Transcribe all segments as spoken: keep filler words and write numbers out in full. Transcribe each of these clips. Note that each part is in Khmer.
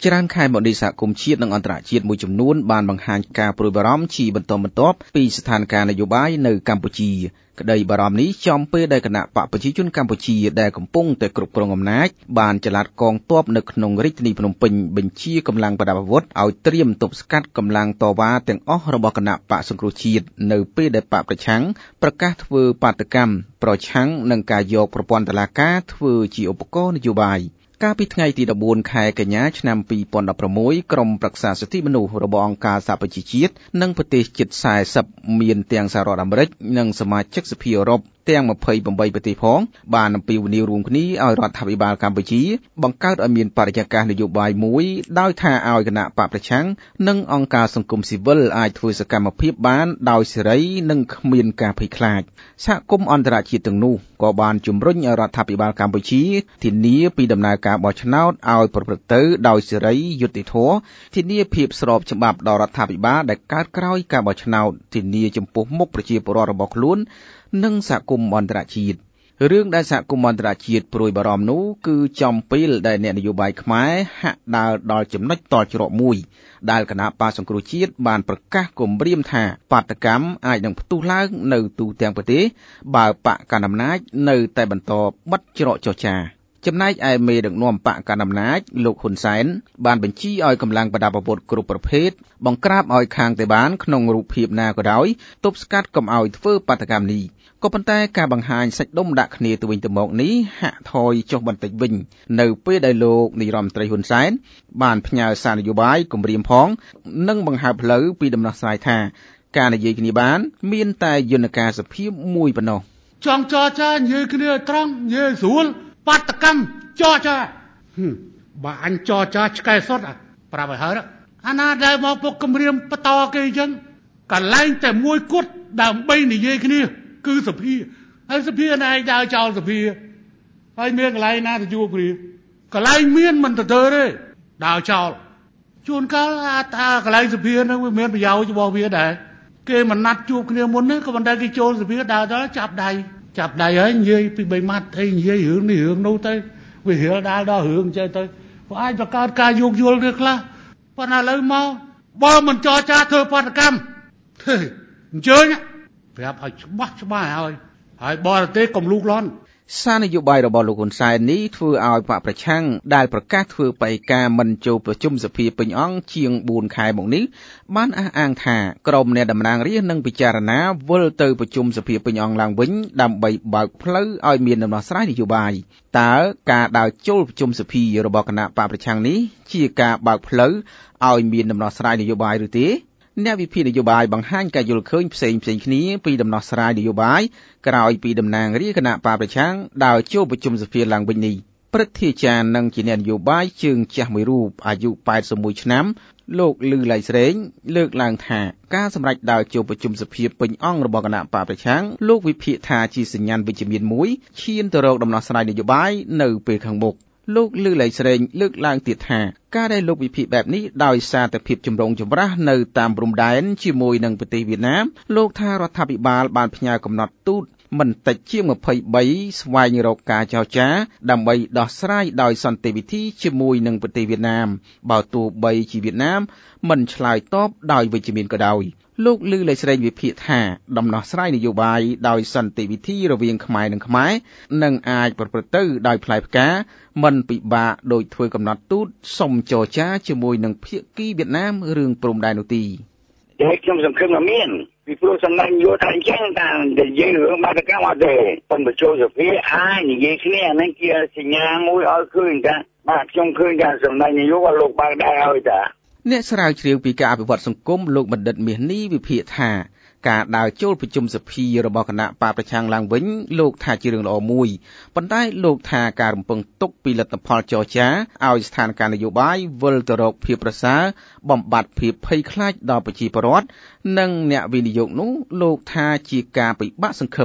ច្រើនខែមកនេះសហគមន៍ជាតិនិងអន្តរជាតិមួយចំនួនបានបង្ហាញការព្រួយបារម្ភជាបន្តបន្ទាប់ពីស្ថានភាពនយោបាយនៅកម្ពុជាក្តីបារម្ភនេះចំពេលដែលគណៈបកប្រជាជនកម្ពុជាដែលកំពុងតែគ្រប់គ្រងអំណាចបានចល័តកងទ័ពនៅក្នុងរាជធានីភ្នំពេញបញ្ជាកម្លាំងប្រដាប់អាវុធឲ្យត្រៀមទប់ស្កាត់កម្លាំងតវ៉ាទាំងអស់របស់គណៈបកសង្គ្រោះជាតិនៅពេលដែលបកប្រឆាំងប្រកាសធ្វើបាតកម្មប្រឆាំងនឹងការយកប្រព័ន្ធតុលាការធ្វើជាឧបករណ៍នយោបាយកាលពីថ្ងៃទីដប់បួនខែកញ្ញាឆ្នាំពីរពាន់ដប់ប្រាំមួយក្រុមប្រឹក្សាសិទ្ធិមនុស្សរបស់អង្គការសហប្រជាជាតិនិងប្រទេសជិតសែសិបមានទាំងសហរដ្ឋអាមេរិកនិងសមាជិកសភាអឺរ៉ុបទាំងម្ភៃប្រាំបីប្រទេសផងបានអំពាវនាវរួមគ្នាឲ្យរដ្ឋាភិបាលកម្ពុជាបង្កើតឲ្យមានបរិយាកាសនយោបាយមួយដោយថាឲ្យគណៈបកប្រឆាំងនិងអង្គការសង្គមស៊ីវិលអាចធ្វើសកម្មភាពបានដោយសេរីនិងគ្មានការភ័យខ្លាចសហគមន៍អន្តរជាតិទាំងនោះក៏បានជំរុញឲ្យរដ្ឋាភិបាលកម្ពុជាធានាពីដំណើរការបោះឆ្នោតឲ្យប្រព្រឹត្តទៅដោយសេរីយុត្តិធម៌ធានាភាពស្របច្បាប់ដល់រដ្ឋាភិបាលដែលកើតក្រោយការបោះឆ្នោតធានាចំពោះមុខប្រជាពលរដ្ឋរបស់ខ្លួននិងសហគមន៍អន្តរជាតិរឿងដែលសហគមន៍អន្តរជាតិព្រួយបារម្ភនោះគឺចំពេលដែលអ្នកនយោបាយខ្មែរហាក់ដើរដល់ចំណុចតល់ច្រកមួយដែលគណៈបកសង្គ្រោះជាតិបានប្រកាសគំរាមថាបាតកម្មអាចនឹងផ្ទុះឡើងនៅទូទាំងប្រទេសបើបកកណ្ដាលអំណាចនៅតែបន្តបិទច្រកចរចាចំណែកឯមេដឹកនាំបកកណ្ដាលអំណាចលោកហ៊ុនសែនបានបញ្ជាឲ្យកម្លាំងប្រដាប់អាវុធគ្រប់ប្រភេទបង្ក្រាបឲ្យខាងតេបានក្នុងរូបភាពណាក៏ដោយទប់ស្កាត់កុំឲ្យធ្វើបាតកម្មនេះក៏ប៉ុន្តែការបង្ហាញសាច់ដុំដាក់គ្នាទៅវិញទៅមកនេះហាក់ថយចុះបន្តិចវិញនៅពេលដែលលោកនាយរដ្ឋមន្ត្រីហ៊ុនសែនបានផ្ញើសារនយោបាយគម្រាមផងនិងបង្ហើបផ្លូវពីដំណោះស្រាយថាការនិយាយគ្នាបានមានតែយន្តការសភាពមួយប៉ុណ្ណោះចង់ចរចានិយាយគ្នាត្រង់និយាយស្រួលបាតកម្មចរចាបើអញចរចាឆ្កែសុតប្រាប់ឲ្យហើយអាណាដែលមកពុកគម្រាមបន្តគេអញ្ចឹងកន្លែងតែមួយគត់ដើម្បីនិយាយគ្នាគឺសភាហើយសភាណែឯងដើរចោលសភាហើយមានកន្លែងណាទៅជួបគ្នាកន្លែងមានមិនទៅទេដើរចោលជួនកាលថាកន្លែងសភាហ្នឹងវាមានប្រយោជន៍របស់វាដែរគេមិនណាត់ជួបគ្នាមុនទេក៏មិនដែលគេចូលសភាដើរទៅចាប់ដៃចាប់ដៃហើយនិយាយពីបីម៉ាត់អីនិយាយរឿងនេះរឿងនោះទៅវារៀលដាល់ដល់រឿងចេះទៅព្រោះអាចបង្កើតការយោគយល់គ្នាខ្លះប៉ុន្តែឥឡូវមកបើមិនចរចាធ្វើបាតកម្មអញ្ជើញប្រាប់ឲ្យច្បាស់ច្បាស់ហើយហើយបរទេសកុំលូកលាន់សារនយោបាយរបស់លោកហ៊ុនសែននេះធ្វើឲ្យបកប្រឆាំងដែលប្រកាសធ្វើបេក្ខការមិនចូលប្រជុំសភាពេញអង្គជាងបួនខែមកនេះបានអះអាងថាក្រុមអ្នកតំណាងរាស្ត្រនឹងពិចារណាវិលទៅប្រជុំសភាពេញអង្គឡើងវិញដើម្បីបើកផ្លូវឲ្យមានដំណោះស្រាយនយោបាយតើការដើរចូលប្រជុំសភារបស់គណៈបកប្រឆាំងនេះជាការបើកផ្លូវឲ្យមានដំណោះស្រាយនយោបាយឬទេអ្នកវិភាគនយោបាយបង្ហាញការយល់ឃើញផ្សេងផ្សេងគ្នាពីដំណោះស្រាយនយោបាយក្រោយពីតំណាងរាស្ត្រគណៈបកប្រឆាំងដើរចូលប្រជុំសភាឡើងវិញនេះព្រឹទ្ធាចារ្យនិងជាអ្នកនយោបាយជើងចាស់មួយរូបអាយុប៉ែតសិបមួយឆ្នាំលោកលឺឡៃស្រេងលើកឡើងថាការសម្រេចដើរចូលប្រជុំសភាពេញអង្គរបស់គណៈបកប្រឆាំងលោកវិភាគថាជាសញ្ញាណវិជ្ជមានមួយឈានទៅរកដំណោះស្រាយនយោបាយនៅពេលខាងមុខលោកលឺឡៃស្រេងលើកឡើងទៀតថាការដែលលោកវិភាគបែបនេះដោយសារតែភាពចម្រូងចម្រាសនៅតាមព្រំដែនជាមួយនឹងប្រទេសវៀតណាមលោកថារដ្ឋាភិបាលបានផ្ញើកំណត់ទូតមិនតិចជាងម្ភៃបីស្វែងរកការចរចាដើម្បីដោះស្រាយដោយសន្តិវិធីជាមួយនឹងប្រទេសវៀតណាមបើទោះបីជាវៀតណាមមិនឆ្លើយតបដោយវិជ្ជមានក៏ដោយលោកលឺឡៃស្រេងវិភាគថាដំណោះស្រាយនយោបាយដោយសន្តិវិធីរវាងខ្មែរនិងខ្មែរនឹងអាចប្រព្រឹត្តទៅដោយផ្លែផ្កាមិនពិបាកដោយធ្វើកំណត់ទូតសុំចរចាជាមួយនឹងភាគីវៀតណាមរឿងព្រំដែននោះទីដែលខ្ញុំសង្ឃឹមថាមានពីព្រោះសំណាញ់យោថាអញ្ចឹងថានិយាយរឿងបាតកម្មអត់ទេប៉ុន្តែចូលសភាអាចនិយាយគ្នាហ្នឹងជាសញ្ញាមួយឲ្យឃើញថាបាទខ្ញុំឃើញថាសំណាញ់នយោបាយលោកបើកដែរហើយតាអ្នកស្រាវជ្រាវពីការអភិវឌ្ឍសង្គមលោកបណ្ឌិតមាសនេះវិភាគថាការដើរចូលប្រជុំសភារបស់គណៈបកប្រឆាំងឡើងវិញលោកថាជារឿងល្អមួយប៉ុន្តែលោកថាការរំពឹងទុកពីលទ្ធផលចរចាឲ្យស្ថានភាពនយោបាយវិលទៅរកភាពប្រសើរបំបត្តិភាពភ័យខ្លាចដល់ប្រជាពលរដ្ឋនិងអ្នកវិនិយោគនោះលោកថាជាការពិបាកសង្ឃឹម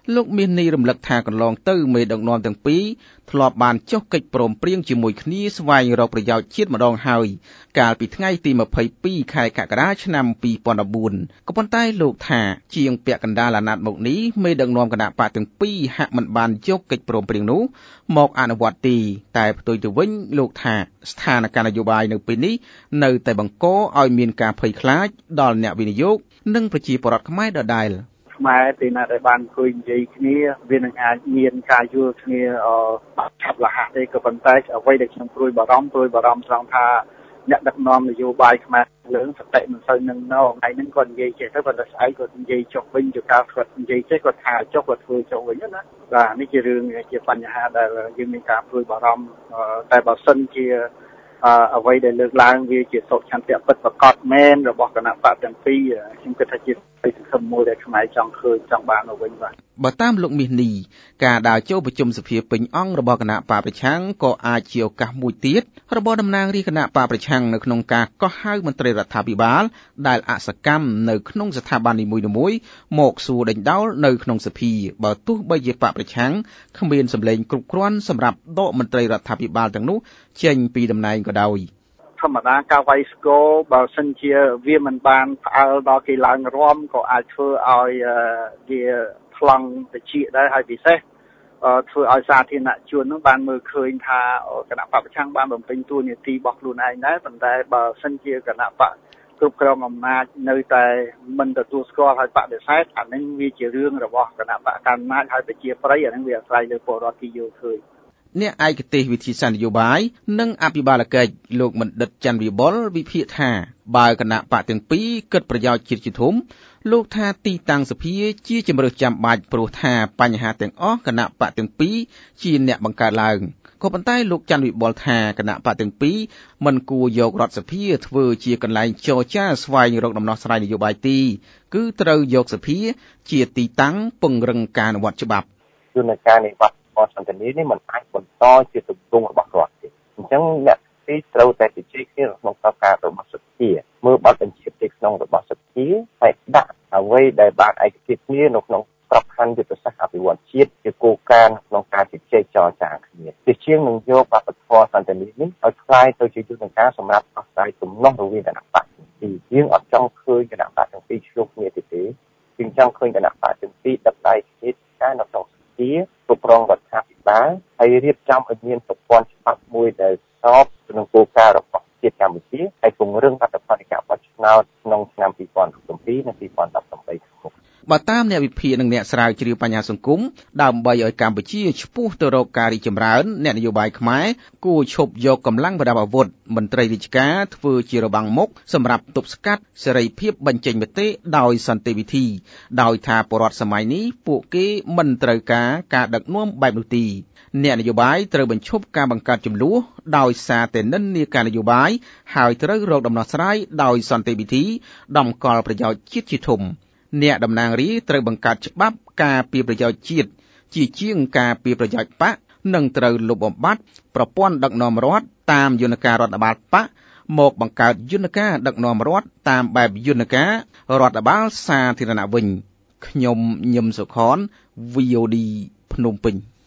លោកមាននីរំលឹកថាកន្លងទៅមេដឹកនាំទាំងពីរធ្លាប់បានចុះកិច្ចព្រមព្រៀងជាមួយគ្នាស្វែងរកប្រយោជន៍ជាតិម្ដងហើយកាលពីថ្ងៃទីម្ភៃពីរខែកក្កដាឆ្នាំពីរពាន់ដប់បួនក៏ប៉ុន្តែលោកថាជាងពាក់កណ្ដាលអាណត្តិមកនេះមេដឹកនាំគណៈបកទាំងពីរហាក់មិនបានយកកិច្ចព្រមព្រៀងនោះមកអនុវត្តទេតែផ្ទុយទៅវិញលោកថាស្ថានភាពនយោបាយនៅពេលនេះនៅតែបង្កឲ្យមានការភ័យខ្លាចដល់អ្នកវិនិយោគនិងប្រជាពលរដ្ឋខ្មែរដដែលខ្មែរពេលណាដែលបានអង្គុយនិយាយគ្នាវានឹងអាចមានការយល់គ្នាអឺឆាប់រហ័សទេក៏ប៉ុន្តែអ្វីដែលខ្ញុំព្រួយបារម្ភព្រួយបារម្ភត្រង់ថាអ្នកដឹកនាំនយោបាយខ្មែរលើសតិមិនសូវនឹងណោថ្ងៃហ្នឹងគាត់និយាយចេះទៅប៉ុន្តែស្អែកគាត់និយាយចុះវិញជាការគាត់និយាយចេះគាត់ថាចុះគាត់ធ្វើចុះវិញណាបាទនេះជារឿងជាបញ្ហាដែលយើងមានការព្រួយបារម្ភតែបើសិនជាអ្វីដែលលើកឡើងវាជាសុខឆន្ទៈពិតប្រាកដមែនរបស់គណៈបកទាំងពីរខ្ញុំគិតថាជាពីសង្គមមួយដែលខ្មែរចង់ឃើញចង់បានមកវិញបាទបើតាមលោកមាសនីការដើរចូលប្រជុំសភាពេញអង្គរបស់គណៈបកប្រឆាំងក៏អាចជាឱកាសមួយទៀតរបស់តំណាងរាស្ត្រគណៈបកប្រឆាំងនៅក្នុងការកោះហៅមន្ត្រីរដ្ឋាភិបាលដែលអសកម្មនៅក្នុងស្ថាប័ននីមួយៗមកសួរដេញដោលនៅក្នុងសភាបើទោះបីជាបកប្រឆាំងគ្មានសម្លេងគ្រប់គ្រាន់សម្រាប់ដកមន្ត្រីរដ្ឋាភិបាលទាំងនោះចេញពីតំណែងក៏ដោយធម្មតាការវាយស្គរបើសិនជាវាមិនបានផ្អើលដល់គេឡើងរំក៏អាចធ្វើឲ្យវាប្លង់តិចដែរហើយពិសេសធ្វើឲ្យសាធារណជននឹងបានមើលឃើញថាគណៈបកប្រឆាំងបានបំពេញតួនាទីរបស់ខ្លួនឯងដែរប៉ុន្តែបើសិនជាគណៈបកគ្រប់គ្រងអំណាចនៅតែមិនទទួលស្គាល់ហើយបដិសេធអានឹងវាជារឿងរបស់គណៈបកកណ្ដាលអំណាចហើយប្រជាប្រិយអានឹងវាអាស្រ័យលើពលរដ្ឋគេយល់ឃើញអ្នកឯកទេសវិទ្យាសាស្ត្រនយោបាយនិងអភិបាលកិច្ចលោកបណ្ឌិតច័ន្ទវិបុលវិភាគថាបើគណៈបកទាំងពីរគិតប្រយោជន៍ជាតិជាធំលោកថាទីតាំងសភាជាជំរើសចាំបាច់ព្រោះថាបញ្ហាទាំងអស់គណៈបកទាំងពីរជាអ្នកបង្កើតឡើងក៏ប៉ុន្តែលោកច័ន្ទវិបុលថាគណៈបកទាំងពីរមិនគួរយករដ្ឋសភាធ្វើជាកន្លែងចរចាស្វែងរកដំណោះស្រាយនយោបាយទេគឺត្រូវយកសភាជាទីតាំងពង្រឹងការអនុវត្តច្បាប់យន្តការនៃវត្តសន្តានានេះមិនអាចបន្តជាទម្រង់របស់រដ្ឋទេអញ្ចឹងអ្នកទីត្រូវតែជជែកគ្នាក្នុងស្ថាបការរបស់សភាមើលបទបញ្ជាទីក្នុងរបស់សភាហើយដាក់អ្វីដែលបានឯកភាពគ្នានៅក្នុងក្របខ័ណ្ឌយុទ្ធសាស្ត្រអភិវឌ្ឍជាតិជាគោលការណ៍ក្នុងការជជែកចរចាគ្នាជាជាងនឹងយកវប្បធម៌សន្តានានេះឲ្យคล้ายទៅជាយន្តការសម្រាប់ដោះស្រាយទំនាស់រវាងគណៈបកទីយើងអត់ចង់ឃើញគណៈបកទាំងពីរឆ្លោះគ្នាទេទេយើងចង់ឃើញគណៈបកទាំងពីរដឹកដៃគ្នាការនៅក្នុងជាគ្រប់គ្រងរដ្ឋាភិបាលហើយរៀបចំឲ្យមានប្រព័ន្ធច្បាប់មួយដែលស្របនឹងគោលការណ៍របស់ជាតិកម្ពុជាហើយពង្រឹងបដិបត្តិការបោះឆ្នោតក្នុងឆ្នាំពីរពាន់ដប់ពីរនិងពីរពាន់ដប់ប្រាំបីខាងមុខបើតាមអ្នកវិភាគនិងអ្នកស្រាវជ្រាវបញ្ហាសង្គមដើម្បីឲ្យកម្ពុជាឆ្ពោះទៅរកការរីកចម្រើនអ្នកនយោបាយខ្មែរគួរឈប់យកកម្លាំងប្រដាប់អាវុធមន្ត្រីរាជការធ្វើជារបាំងមុខសម្រាប់ទប់ស្កាត់សេរីភាពបញ្ចេញមតិដោយសន្តិវិធីដោយថាបរដ្ឋសម័យនេះពួកគេមិនត្រូវការការដឹកនាំបែបនោះទេអ្នកនយោបាយត្រូវបញ្ឈប់ការបង្កើតចំនួនដោយសារតែនិន្នាការនយោបាយហើយត្រូវរកដំណោះស្រាយដោយសន្តិវិធីដំកល់ប្រយោជន៍ជាតិជាធំអ្នកតំណាងរាស្ត្រត្រូវបង្កើតច្បាប់ការពារប្រយោជន៍ជាតិជាជាងការពារប្រយោជន៍បកនិងត្រូវលុបបំបាត់ប្រព័ន្ធដឹកនាំរដ្ឋតាមយន្តការរដ្ឋបាលបកមកបង្កើតយន្តការដឹកនាំរដ្ឋតាមបែបយន្តការរដ្ឋបាលសាធារណៈវិញខ្ញុំញឹមសុខន វី អូ ឌី ភ្នំពេញ